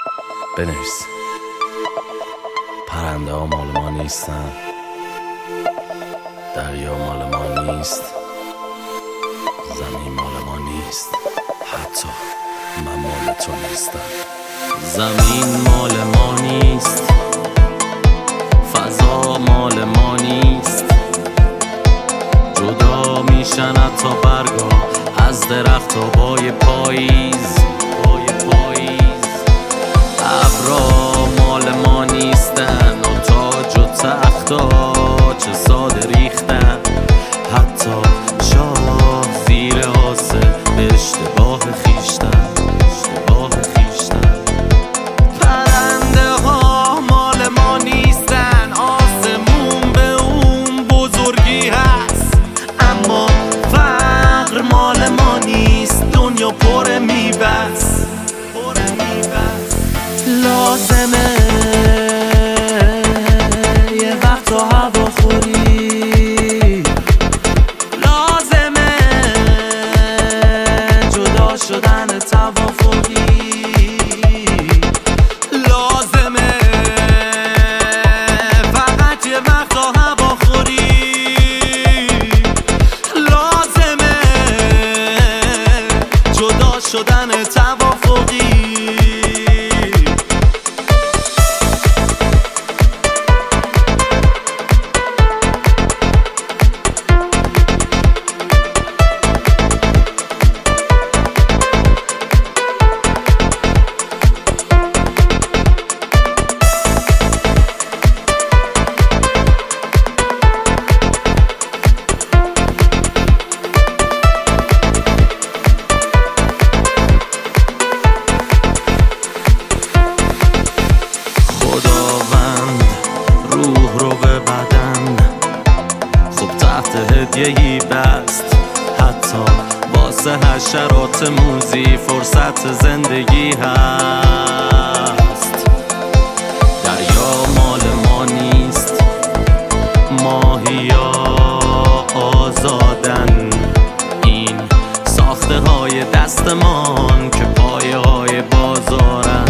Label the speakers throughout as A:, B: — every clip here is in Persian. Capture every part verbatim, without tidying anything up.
A: بنویس. پرنده ها مال ما نیستن، دریا مال ما نیست، زمین مال ما نیست، حتی من مال تو نیستم. زمین مال ما نیست، فضا مال ما نیست، جدا میشن حتی برگا از درخت و بای پاییز. بای پاییز ابرا مال ما نیستن و تاج و تختا چه ساده ریختن، حتی شاه زیر آسه به اشتباه خیشتن. اشتباه خیشتن پرنده ها مال ما نیستن، آسمون به اون بزرگی هست، اما فقر مال ما نیست، دنیا پر میبست. لازمه یه وقت تو هوا خوری، لازمه جدا شدن توافقی، لازمه فقط یه وقت تو هوا خوری، لازمه جدا شدن توافقی. هدیه‌ای بست حتی واسه حشرات موزی، فرصت زندگی هست. دریا مال ما نیست، ماهیا آزادن، این ساخته های دستمان که پایه های بازارن.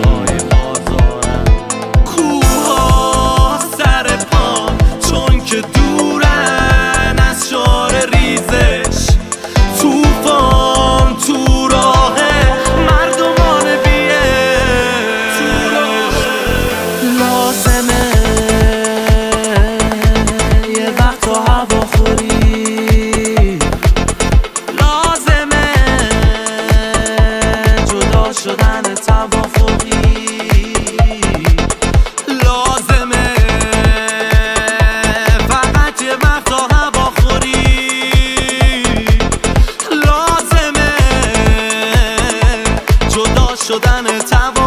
A: کوها سر پان چون که دورن از شعار ریزش، توفان تو راه مردمان بیه. لازمه یه وقت تو هوا خوری، لازمه جدا شدن توافقی، لازمه فقط یه وقت تو هوا خوری، لازمه جدا شدن توافقی.